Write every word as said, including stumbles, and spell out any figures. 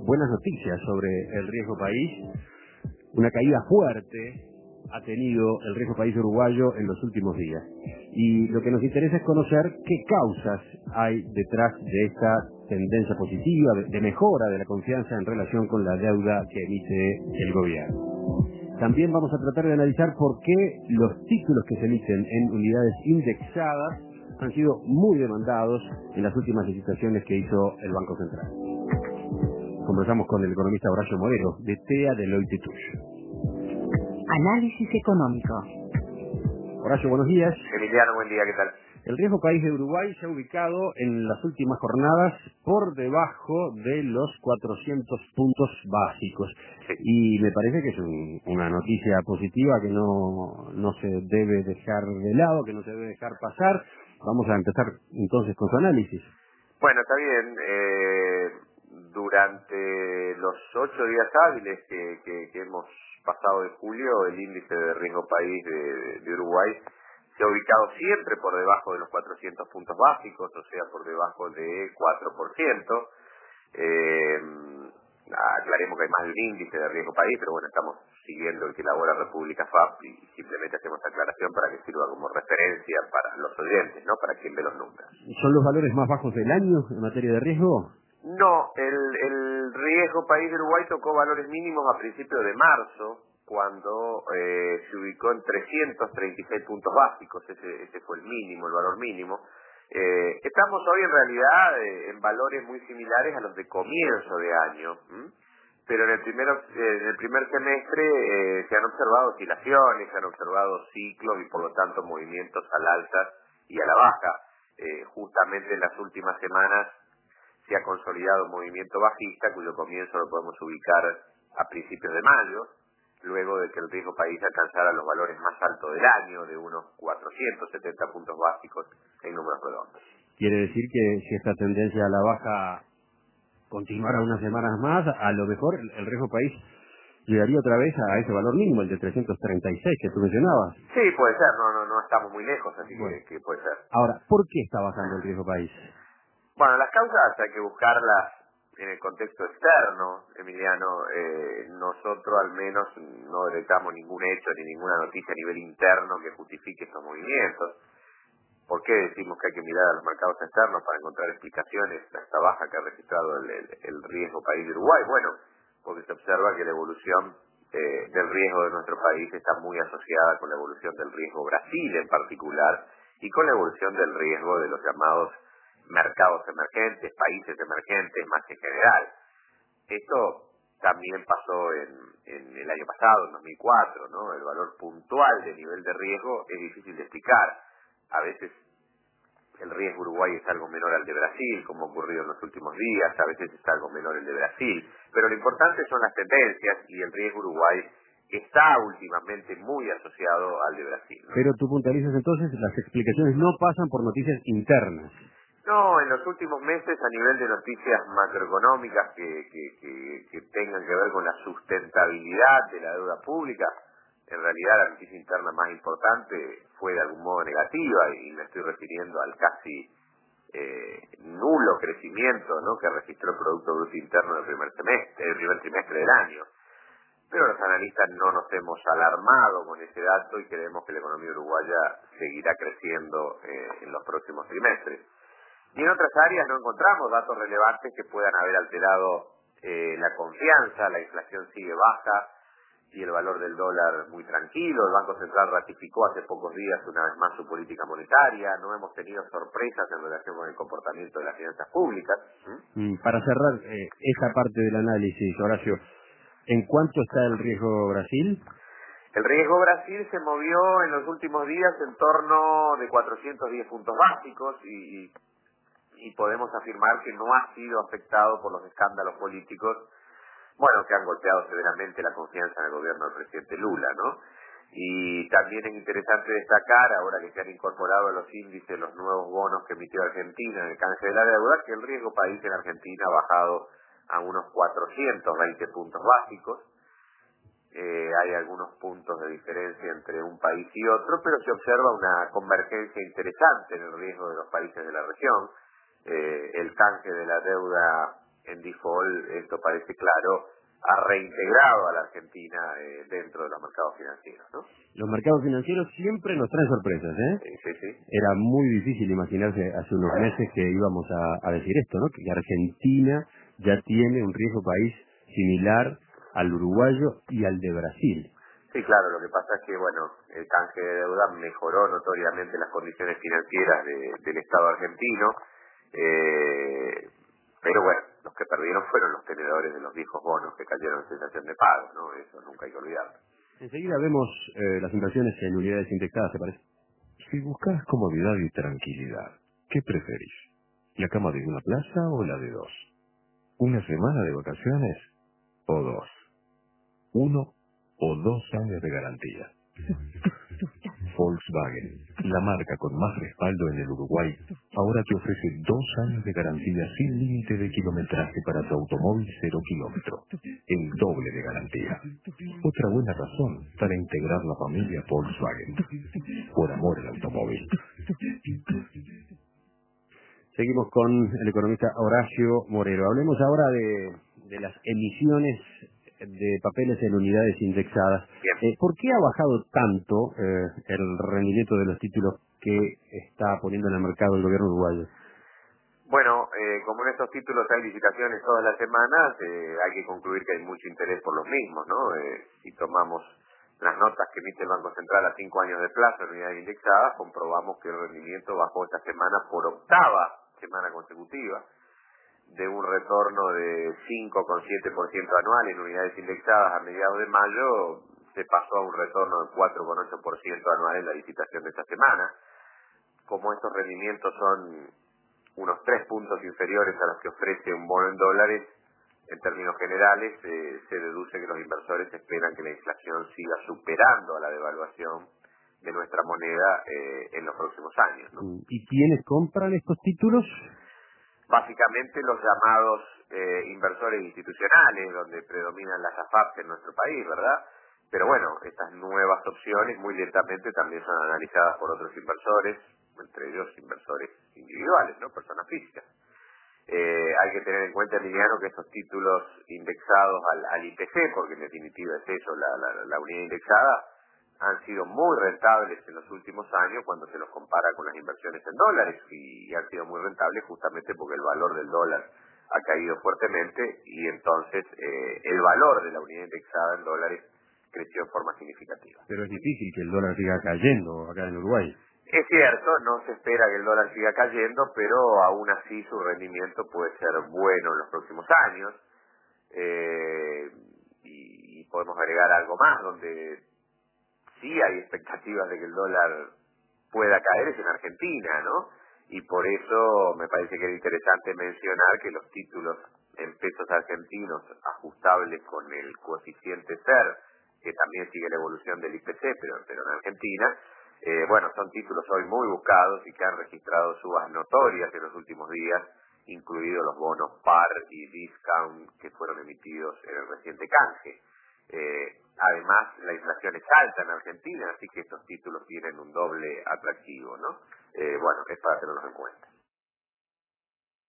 buenas noticias sobre el riesgo país. Una caída fuerte ha tenido el riesgo país uruguayo en los últimos días. Y lo que nos interesa es conocer qué causas hay detrás de esta tendencia positiva, de, de mejora de la confianza en relación con la deuda que emite el gobierno. También vamos a tratar de analizar por qué los títulos que se emiten en unidades indexadas han sido muy demandados en las últimas licitaciones que hizo el Banco Central. Conversamos con el economista Horacio Modelo, de T E A Deloitte Touche. Análisis económico. Horacio, buenos días. Emiliano, buen día, ¿qué tal? El riesgo país de Uruguay se ha ubicado en las últimas jornadas por debajo de los cuatrocientos puntos básicos. Sí. Y me parece que es un, una noticia positiva que no, no se debe dejar de lado, que no se debe dejar pasar. Vamos a empezar entonces con su análisis. Bueno, está bien. Eh, durante los ocho días hábiles que, que, que hemos pasado de julio, el índice de riesgo país de, de Uruguay se ha ubicado siempre por debajo de los cuatrocientos puntos básicos, o sea, por debajo de cuatro por ciento. Eh, aclaremos que hay más de un índice de riesgo país, pero bueno, estamos siguiendo el que elabora República F A P y simplemente hacemos aclaración para que sirva como referencia para los oyentes, ¿no? Para quien ve los números. ¿Son los valores más bajos del año en materia de riesgo? No, el, el riesgo país de Uruguay tocó valores mínimos a principios de marzo, cuando eh, se ubicó en trescientos treinta y seis puntos básicos, ese, ese fue el mínimo, el valor mínimo. Eh, estamos hoy en realidad eh, en valores muy similares a los de comienzo de año, ¿m? Pero en el, primero, eh, en el primer semestre eh, se han observado oscilaciones, se han observado ciclos y por lo tanto movimientos al alza y a la baja. Eh, justamente en las últimas semanas se ha consolidado un movimiento bajista cuyo comienzo lo podemos ubicar a principios de mayo, luego de que el riesgo país alcanzara los valores más altos del año, de unos cuatrocientos setenta puntos básicos en números redondos. Quiere decir que si esta tendencia a la baja continuara unas semanas más, a lo mejor el, el riesgo país llegaría otra vez a ese valor mínimo, el de trescientos treinta y seis que tú mencionabas. Sí, puede ser, no, no, no estamos muy lejos, así Bueno. que, que puede ser. Ahora, ¿por qué está bajando el riesgo país? Bueno, las causas hay que buscarlas en el contexto externo, Emiliano. Eh, nosotros al menos no detectamos ningún hecho ni ninguna noticia a nivel interno que justifique estos movimientos. ¿Por qué decimos que hay que mirar a los mercados externos para encontrar explicaciones a esta baja que ha registrado el, el, el riesgo país de Uruguay? Bueno, porque se observa que la evolución eh, del riesgo de nuestro país está muy asociada con la evolución del riesgo Brasil en particular y con la evolución del riesgo de los llamados mercados emergentes, países emergentes más en general. Esto también pasó en, en el año pasado, en dos mil cuatro, ¿no? El valor puntual de nivel de riesgo es difícil de explicar. A veces el riesgo Uruguay es algo menor al de Brasil, como ha ocurrido en los últimos días, a veces es algo menor el de Brasil, pero lo importante son las tendencias y el riesgo Uruguay está últimamente muy asociado al de Brasil, ¿no? Pero tú puntualizas entonces, las explicaciones no pasan por noticias internas. No, en los últimos meses a nivel de noticias macroeconómicas que, que, que, que tengan que ver con la sustentabilidad de la deuda pública, en realidad la noticia interna más importante fue de algún modo negativa y me estoy refiriendo al casi eh, nulo crecimiento, ¿no?, que registró el Producto Bruto Interno en el primer semestre, el primer trimestre del año. Pero los analistas no nos hemos alarmado con ese dato y creemos que la economía uruguaya seguirá creciendo eh, en los próximos trimestres. Y en otras áreas no encontramos datos relevantes que puedan haber alterado eh, la confianza, la inflación sigue baja y el valor del dólar muy tranquilo. El Banco Central ratificó hace pocos días una vez más su política monetaria, no hemos tenido sorpresas en relación con el comportamiento de las finanzas públicas. ¿Mm? Para cerrar eh, esta parte del análisis, Horacio, ¿en cuánto está el riesgo Brasil? El riesgo Brasil se movió en los últimos días en torno de cuatrocientos diez puntos básicos y, y y podemos afirmar que no ha sido afectado por los escándalos políticos, bueno, que han golpeado severamente la confianza en el gobierno del presidente Lula, ¿no? Y también es interesante destacar, ahora que se han incorporado a los índices los nuevos bonos que emitió Argentina en el canje de la deuda, que el riesgo país en Argentina ha bajado a unos cuatrocientos veinte puntos básicos. Eh, hay algunos puntos de diferencia entre un país y otro, pero se observa una convergencia interesante en el riesgo de los países de la región. Eh, el canje de la deuda en default, esto parece claro, ha reintegrado a la Argentina eh, dentro de los mercados financieros, ¿no? Los mercados financieros siempre nos traen sorpresas, ¿eh? Sí, sí, sí. Era muy difícil imaginarse hace unos meses que íbamos a, a decir esto, ¿no? Que Argentina ya tiene un riesgo país similar al uruguayo y al de Brasil. Sí, claro, lo que pasa es que, bueno, el canje de deuda mejoró notoriamente las condiciones financieras de, del Estado argentino, eh, pero bueno, los que perdieron fueron los tenedores de los viejos bonos que cayeron en cesación de pago, ¿no? Eso nunca hay que olvidarlo. Enseguida vemos eh, las inversiones en unidades indexadas, ¿te parece? Si buscas comodidad y tranquilidad, ¿qué preferís? ¿La cama de una plaza o la de dos? ¿Una semana de vacaciones o dos? ¿Uno o dos años de garantía? Volkswagen, la marca con más respaldo en el Uruguay, ahora te ofrece dos años de garantía sin límite de kilometraje para tu automóvil cero kilómetro. El doble de garantía. Otra buena razón para integrar la familia Volkswagen. Por amor al automóvil. Seguimos con el economista Horacio Morero. Hablemos ahora de, de las emisiones de papeles en unidades indexadas. Eh, ¿Por qué ha bajado tanto eh, el rendimiento de los títulos que está poniendo en el mercado el gobierno uruguayo? Bueno, eh, como en estos títulos hay licitaciones todas las semanas, eh, hay que concluir que hay mucho interés por los mismos, ¿no? Eh, si tomamos las notas que emite el Banco Central a cinco años de plazo en unidades indexadas, comprobamos que el rendimiento bajó esta semana por octava semana consecutiva, de un retorno de cinco coma siete por ciento anual en unidades indexadas a mediados de mayo, se pasó a un retorno de cuatro coma ocho por ciento anual en la licitación de esta semana. Como estos rendimientos son unos tres puntos inferiores a los que ofrece un bono en dólares, en términos generales, eh, se deduce que los inversores esperan que la inflación siga superando a la devaluación de nuestra moneda eh, en los próximos años, ¿no? ¿Y quiénes compran estos títulos? Básicamente los llamados eh, inversores institucionales, donde predominan las A F A Ps en nuestro país, ¿verdad? Pero bueno, estas nuevas opciones muy lentamente también son analizadas por otros inversores, entre ellos inversores individuales, ¿no? Personas físicas. Eh, hay que tener en cuenta, Emiliano, que estos títulos indexados al, al I P C, porque en definitiva es eso, la, la, la unidad indexada, han sido muy rentables en los últimos años cuando se los compara con las inversiones en dólares, y, y han sido muy rentables justamente porque el valor del dólar ha caído fuertemente y entonces eh, el valor de la unidad indexada en dólares creció en forma significativa. Pero es difícil que el dólar siga cayendo acá en Uruguay. Es cierto, no se espera que el dólar siga cayendo, pero aún así su rendimiento puede ser bueno en los próximos años. Eh, y, y podemos agregar algo más, donde sí hay expectativas de que el dólar pueda caer, es en Argentina, ¿no? Y por eso me parece que es interesante mencionar que los títulos en pesos argentinos ajustables con el coeficiente S E R, que también sigue la evolución del I P C, pero, pero en Argentina, eh, bueno, son títulos hoy muy buscados y que han registrado subas notorias en los últimos días, incluidos los bonos par y discount que fueron emitidos en el reciente canje. Eh, además, la inflación es alta en Argentina, así que estos títulos tienen un doble atractivo, ¿no? Eh, bueno, es para tenerlos en cuenta.